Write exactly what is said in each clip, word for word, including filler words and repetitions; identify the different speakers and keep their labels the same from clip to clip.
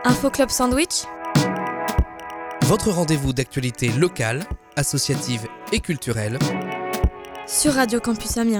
Speaker 1: Info Club Sandwich,
Speaker 2: votre rendez-vous d'actualité locale, associative et culturelle
Speaker 1: sur Radio Campus Amiens.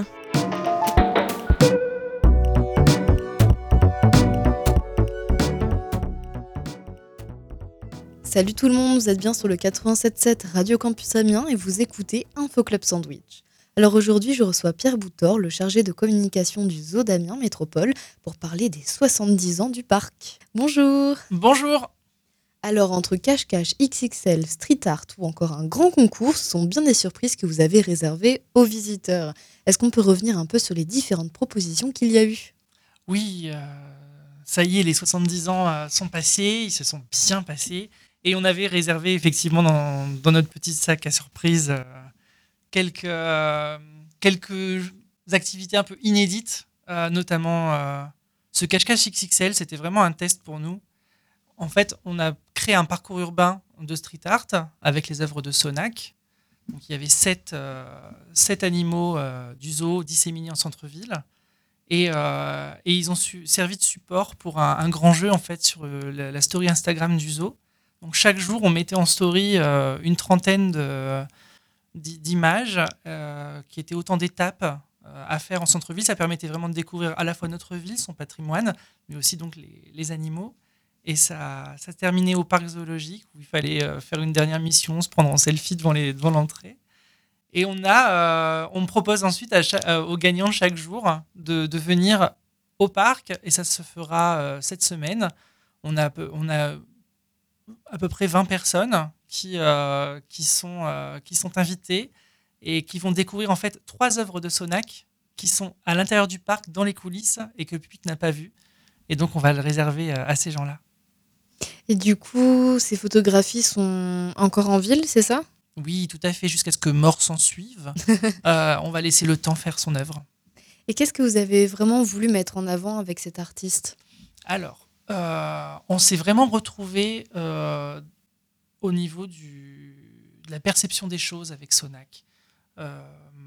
Speaker 3: Salut tout le monde, vous êtes bien sur le quatre-vingt-sept sept Radio Campus Amiens et vous écoutez Info Club Sandwich. Alors aujourd'hui, je reçois Pierre Boutor, le chargé de communication du Zoo d'Amiens Métropole, pour parler des soixante-dix ans du parc. Bonjour.
Speaker 4: Bonjour.
Speaker 3: Alors entre cache-cache, X X L, street art ou encore un grand concours, ce sont bien des surprises que vous avez réservées aux visiteurs. Est-ce qu'on peut revenir un peu sur les différentes propositions qu'il y a eu ?
Speaker 4: Oui, euh, ça y est, les soixante-dix ans euh, sont passés, ils se sont bien passés. Et on avait réservé effectivement dans, dans notre petit sac à surprise euh, quelques, euh, quelques activités un peu inédites, euh, notamment euh, ce cache-cache X X L, c'était vraiment un test pour nous. En fait, on a créé un parcours urbain de street art avec les œuvres de Sonac. Donc, il y avait sept, euh, sept animaux euh, du zoo disséminés en centre-ville. Et, euh, et ils ont su, servi de support pour un, un grand jeu en fait, sur euh, la, la story Instagram du zoo. Donc, chaque jour, on mettait en story euh, une trentaine de, d'images euh, qui étaient autant d'étapes euh, à faire en centre-ville. Ça permettait vraiment de découvrir à la fois notre ville, son patrimoine, mais aussi donc, les, les animaux. Et ça, ça terminait au parc zoologique où il fallait euh, faire une dernière mission, se prendre en selfie devant, les, devant l'entrée. Et on, a, euh, on propose ensuite à chaque, euh, aux gagnants chaque jour de, de venir au parc. Et ça se fera euh, cette semaine. On a, on a à peu près vingt personnes qui, euh, qui, sont, euh, qui sont invitées et qui vont découvrir en fait trois œuvres de Sonac qui sont à l'intérieur du parc, dans les coulisses, et que le public n'a pas vues. Et donc, on va le réserver à ces gens-là.
Speaker 3: Et du coup, ces photographies sont encore en ville, c'est ça ?
Speaker 4: Oui, tout à fait, jusqu'à ce que mort s'en suive. euh, on va laisser le temps faire son œuvre.
Speaker 3: Et qu'est-ce que vous avez vraiment voulu mettre en avant avec cet artiste ?
Speaker 4: Alors, euh, on s'est vraiment retrouvé euh, au niveau du, de la perception des choses avec Sonac. Euh,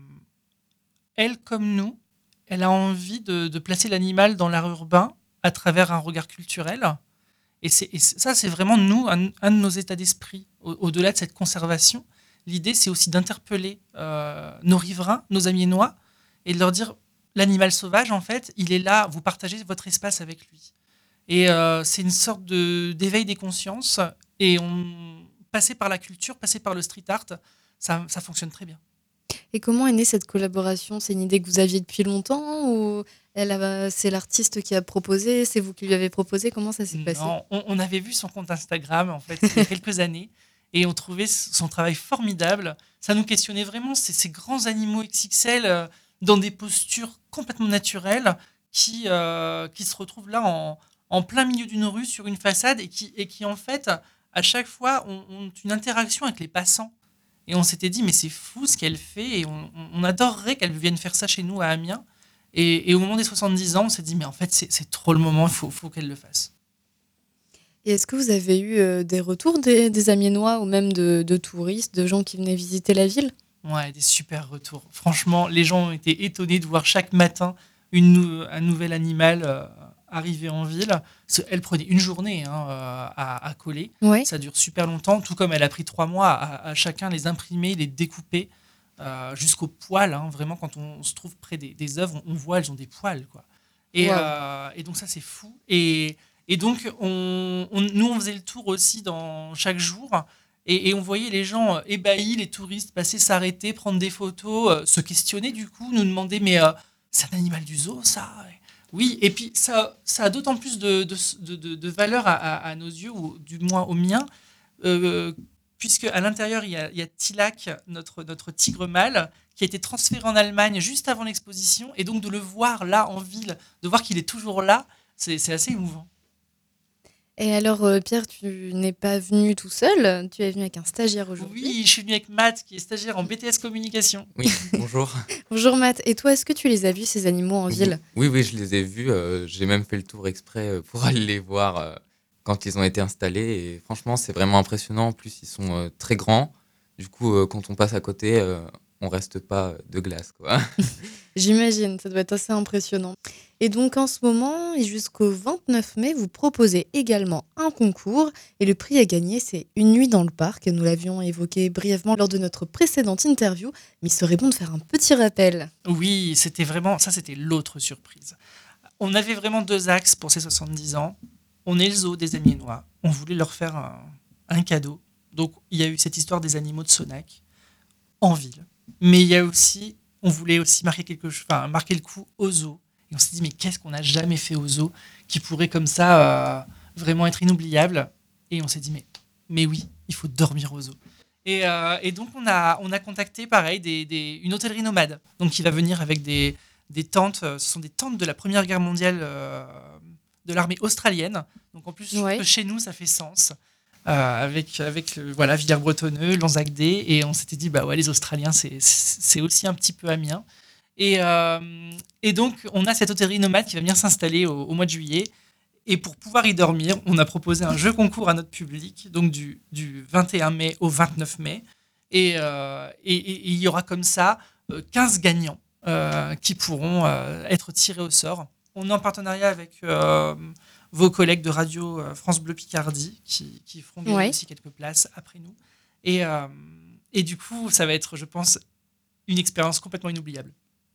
Speaker 4: elle, comme nous, elle a envie de, de placer l'animal dans l'art urbain à travers un regard culturel. Et, c'est, et ça, c'est vraiment nous, un, un de nos états d'esprit. Au, au-delà de cette conservation, l'idée, c'est aussi d'interpeller euh, nos riverains, nos amiénois, et de leur dire, l'animal sauvage, en fait, il est là, vous partagez votre espace avec lui. Et euh, c'est une sorte de, d'éveil des consciences. Et on, passer par la culture, passer par le street art, ça, ça fonctionne très bien.
Speaker 3: Et comment est née cette collaboration ? C'est une idée que vous aviez depuis longtemps ou elle a, c'est l'artiste qui a proposé, c'est vous qui lui avez proposé ? Comment ça s'est
Speaker 4: non,
Speaker 3: passé ?
Speaker 4: on, on avait vu son compte Instagram en fait il y a quelques années et on trouvait son travail formidable. Ça nous questionnait vraiment, ces, ces grands animaux X X L euh, dans des postures complètement naturelles qui, euh, qui se retrouvent là en, en plein milieu d'une rue sur une façade et qui, et qui en fait à chaque fois ont, ont une interaction avec les passants. Et on s'était dit, mais c'est fou ce qu'elle fait et on, on adorerait qu'elle vienne faire ça chez nous à Amiens. Et, et au moment des soixante-dix ans, on s'est dit, mais en fait, c'est, c'est trop le moment, il faut, faut qu'elle le fasse.
Speaker 3: Et est-ce que vous avez eu euh, des retours des, des Amiénois ou même de, de touristes, de gens qui venaient visiter la ville ?
Speaker 4: Ouais, des super retours. Franchement, les gens ont été étonnés de voir chaque matin une, nou- un nouvel animal euh, arriver en ville. Elle prenait une journée hein, à, à coller.
Speaker 3: Ouais.
Speaker 4: Ça dure super longtemps, tout comme elle a pris trois mois à, à chacun les imprimer, les découper euh, jusqu'aux poils. Hein. Vraiment, quand on se trouve près des, des œuvres, on voit elles ont des poils. Quoi. Et,
Speaker 3: Wow.
Speaker 4: euh, et donc ça, c'est fou. Et, et donc, on, on, nous, on faisait le tour aussi dans chaque jour. Et, et on voyait les gens ébahis, les touristes passer, s'arrêter, prendre des photos, euh, se questionner du coup, nous demander mais euh, c'est un animal du zoo ça ? Oui, et puis ça, ça a d'autant plus de, de, de, de valeur à, à, à nos yeux, ou du moins aux miens, euh, puisque à l'intérieur il y a, il y a Tilac, notre, notre tigre mâle, qui a été transféré en Allemagne juste avant l'exposition, et donc de le voir là en ville, de voir qu'il est toujours là, c'est, c'est assez émouvant.
Speaker 3: Et alors, euh, Pierre, tu n'es pas venu tout seul, tu es venu avec un stagiaire aujourd'hui.
Speaker 4: Oui, je suis venu avec Matt, qui est stagiaire en B T S communication.
Speaker 5: Oui, bonjour.
Speaker 3: Bonjour Matt, et toi, est-ce que tu les as vus, ces animaux en ville ?
Speaker 5: Oui, oui, je les ai vus. euh, j'ai même fait le tour exprès euh, pour aller les voir euh, quand ils ont été installés. Et franchement, c'est vraiment impressionnant. En plus, ils sont euh, très grands. Du coup, euh, quand on passe à côté, euh, on reste pas de glace, quoi.
Speaker 3: J'imagine, ça doit être assez impressionnant. Et donc en ce moment et jusqu'au vingt-neuf mai, vous proposez également un concours et le prix à gagner, c'est une nuit dans le parc. Nous l'avions évoqué brièvement lors de notre précédente interview, mais il serait bon de faire un petit rappel.
Speaker 4: Oui, c'était vraiment, ça c'était l'autre surprise. On avait vraiment deux axes pour ces soixante-dix ans. On est le zoo des Amiénois. On voulait leur faire un, un cadeau. Donc il y a eu cette histoire des animaux de Sonac en ville. Mais il y a aussi, on voulait aussi marquer quelque chose, enfin marquer le coup au zoo. Et on s'est dit mais qu'est-ce qu'on n'a jamais fait au zoo qui pourrait comme ça euh, vraiment être inoubliable. Et on s'est dit mais mais oui, il faut dormir au zoo. Et, euh, et donc on a on a contacté pareil des, des, une hôtellerie nomade. Donc qui va venir avec des des tentes. Ce sont des tentes de la Première Guerre mondiale euh, de l'armée australienne. Donc en plus
Speaker 3: Ouais.
Speaker 4: que chez nous ça fait sens. Euh, avec avec euh, voilà Villers-Bretonneux, Lanzac-Dé, et on s'était dit bah ouais les Australiens c'est c'est aussi un petit peu Amiens. Et euh, et donc on a cette hôtellerie nomade qui va venir s'installer au, au mois de juillet. Et pour pouvoir y dormir, on a proposé un jeu concours à notre public, donc du, du vingt et un mai au vingt-neuf mai. Et euh, et- et- et il y aura comme ça euh, quinze gagnants euh, qui pourront euh, être tirés au sort. On est en partenariat avec euh, vos collègues de Radio euh, France Bleu Picardie qui, qui feront gagner
Speaker 3: Ouais.
Speaker 4: aussi quelques places après nous. Et, euh, et du coup, ça va être, je pense, une expérience complètement inoubliable.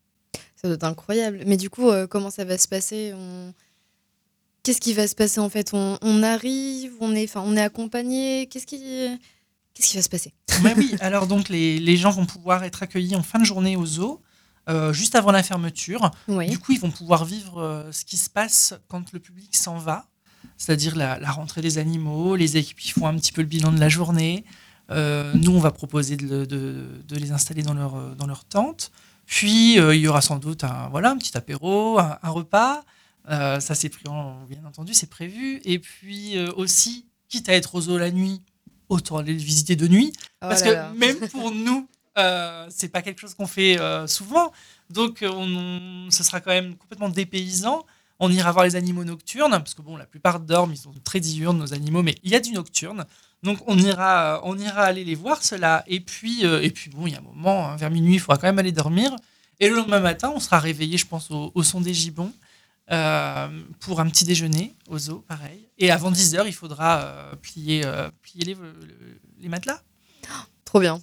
Speaker 3: Ça doit être incroyable. Mais du coup, euh, comment ça va se passer on... Qu'est-ce qui va se passer en fait on, on arrive, on est, enfin, on est accompagné. Qu'est-ce qui, qu'est-ce qui va se passer
Speaker 4: Mais oui, alors donc les, les gens vont pouvoir être accueillis en fin de journée au zoo, euh, juste avant la fermeture.
Speaker 3: Oui.
Speaker 4: Du coup, ils vont pouvoir vivre euh, ce qui se passe quand le public s'en va, c'est-à-dire la, la rentrée des animaux, les équipes qui font un petit peu le bilan de la journée. Euh, nous, on va proposer de, le- de- de les installer dans leur, euh, dans leur tente. Puis, euh, il y aura sans doute un, voilà, un petit apéro, un, un repas. Euh, ça, c'est pris en- bien entendu, c'est prévu. Et puis euh, aussi, quitte à être au zoo la nuit, autant aller le visiter de nuit.
Speaker 3: Oh
Speaker 4: Parce
Speaker 3: là
Speaker 4: que
Speaker 3: là.
Speaker 4: même pour nous, euh, c'est pas quelque chose qu'on fait euh, souvent. Donc, euh, on, on- ce sera quand même complètement dépaysant. On ira voir les animaux nocturnes, parce que bon, la plupart dorment, ils sont très diurnes, nos animaux, mais il y a du nocturne. Donc, on ira, euh, on ira aller les voir, cela. Et puis, euh, et puis bon, il y a un moment, hein, vers minuit, il faudra quand même aller dormir. Et le lendemain matin, on sera réveillé, je pense, au, au son des gibbons. euh, pour un petit déjeuner au zoo, pareil. Et avant dix heures, il faudra euh, plier, euh, plier les, le- les matelas.
Speaker 3: Trop bien.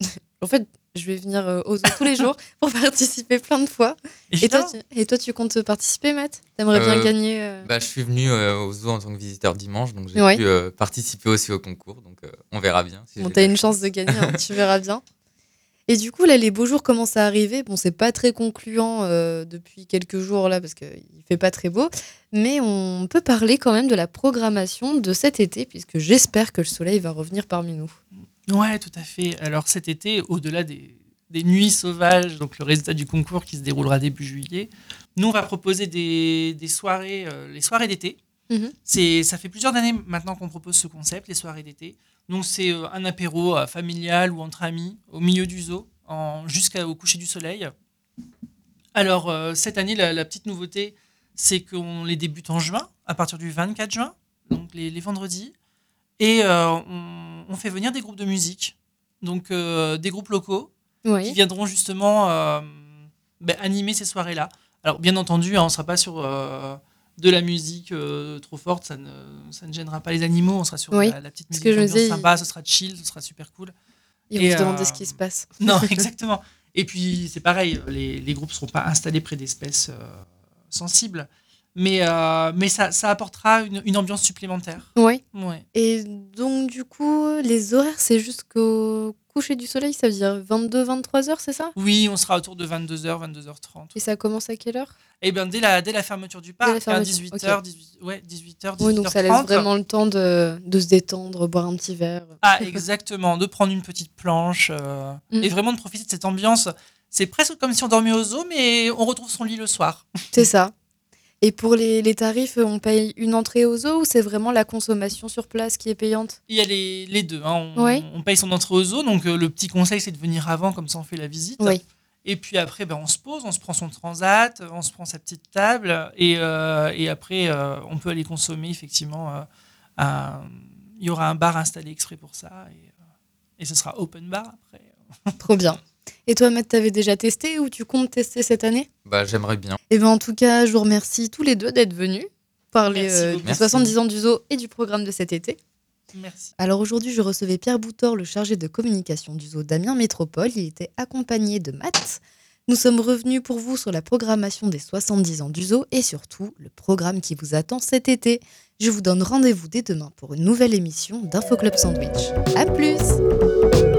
Speaker 3: En fait, je vais venir euh, aux zoo tous les jours pour participer plein de fois. Et toi,
Speaker 4: Évidemment.
Speaker 3: tu, et toi, tu comptes participer, Matt T'aimerais bien
Speaker 5: Euh,
Speaker 3: gagner euh,
Speaker 5: Bah, je suis venu euh, au zoo en tant que visiteur dimanche, donc j'ai
Speaker 3: Ouais.
Speaker 5: pu euh, participer aussi au concours. Donc euh, on verra bien. Si
Speaker 3: Bon,
Speaker 5: j'ai
Speaker 3: t'as
Speaker 5: la
Speaker 3: une chance de gagner, hein, tu verras bien. Et du coup, là, les beaux jours commencent à arriver. Bon, c'est pas très concluant euh, depuis quelques jours, là, parce qu'il fait pas très beau. Mais on peut parler quand même de la programmation de cet été, puisque j'espère que le soleil va revenir parmi nous.
Speaker 4: Ouais, tout à fait. Alors cet été, au-delà des, des nuits sauvages, donc le résultat du concours qui se déroulera début juillet, nous on va proposer des, des soirées, euh, les soirées d'été.
Speaker 3: Mhm.
Speaker 4: C'est, ça fait plusieurs années maintenant qu'on propose ce concept, les soirées d'été. Donc c'est euh, un apéro euh, familial ou entre amis au milieu du zoo, en, jusqu'au coucher du soleil. Alors euh, cette année, la, la petite nouveauté, c'est qu'on les débute en juin, à partir du vingt-quatre juin, donc les, les vendredis. Et euh, on, on fait venir des groupes de musique, donc euh, des groupes locaux, qui
Speaker 3: Oui.
Speaker 4: viendront justement euh, ben, animer ces soirées-là. Alors bien entendu, hein, on ne sera pas sur euh, de la musique euh, trop forte, ça ne, ça ne gênera pas les animaux, on sera sur
Speaker 3: Oui,
Speaker 4: la, la petite
Speaker 3: parce
Speaker 4: musique
Speaker 3: que je me
Speaker 4: d'ambiance
Speaker 3: disais,
Speaker 4: sympa, ce sera chill, ce sera super cool.
Speaker 3: Ils vont
Speaker 4: Et,
Speaker 3: se demander
Speaker 4: euh,
Speaker 3: ce qui se passe.
Speaker 4: Non, exactement. Et puis c'est pareil, les, les groupes ne seront pas installés près d'espèces euh, sensibles, mais, euh, mais ça, ça apportera une, une ambiance supplémentaire.
Speaker 3: Oui.
Speaker 4: Ouais.
Speaker 3: Et donc, du coup, les horaires, c'est jusqu'au coucher du soleil, ça veut dire vingt-deux vingt-trois heures, c'est ça
Speaker 4: Oui, on sera autour de vingt-deux heures, vingt-deux heures trente.
Speaker 3: Et ça commence à quelle heure
Speaker 4: Et bien dès la, dès la fermeture du
Speaker 3: Dès la
Speaker 4: parc, à
Speaker 3: fermeture,
Speaker 4: dix-huit heures,
Speaker 3: ok.
Speaker 4: dix-huit, ouais, dix-huit heures,
Speaker 3: Oui,
Speaker 4: dix-huit heures trente.
Speaker 3: donc ça laisse vraiment le temps de, de se détendre, boire un petit verre.
Speaker 4: Ah, exactement, de prendre une petite planche euh,
Speaker 3: Mm.
Speaker 4: et vraiment de profiter de cette ambiance. C'est presque comme si on dormait au zoo, mais on retrouve son lit le soir.
Speaker 3: C'est ça. Et pour les, les tarifs, on paye une entrée au zoo ou c'est vraiment la consommation sur place qui est payante?
Speaker 4: Il y a les, les deux. Hein. On,
Speaker 3: Ouais.
Speaker 4: on paye son entrée au zoo, donc euh, le petit conseil, c'est de venir avant, comme ça on fait la visite.
Speaker 3: Oui.
Speaker 4: Et puis après, ben, on se pose, on se prend son transat, on se prend sa petite table, et, euh, et après, euh, on peut aller consommer, effectivement. euh, un- Il y aura un bar installé exprès pour ça, et, euh, et ce sera open bar après.
Speaker 3: Trop bien. Et toi, Matt, t'avais déjà testé ou tu comptes tester cette année?
Speaker 5: Bah, j'aimerais bien.
Speaker 3: Eh bien, en tout cas, je vous remercie tous les deux d'être venus parler
Speaker 4: Merci
Speaker 3: euh,
Speaker 4: beaucoup.
Speaker 3: des
Speaker 5: Merci.
Speaker 3: soixante-dix ans du zoo et du programme de cet été.
Speaker 4: Merci.
Speaker 3: Alors aujourd'hui, je recevais Pierre Boutor, le chargé de communication du zoo d'Amiens Métropole. Il était accompagné de Matt. Nous sommes revenus pour vous sur la programmation des soixante-dix ans du zoo et surtout le programme qui vous attend cet été. Je vous donne rendez-vous dès demain pour une nouvelle émission d'Info Club Sandwich. À plus!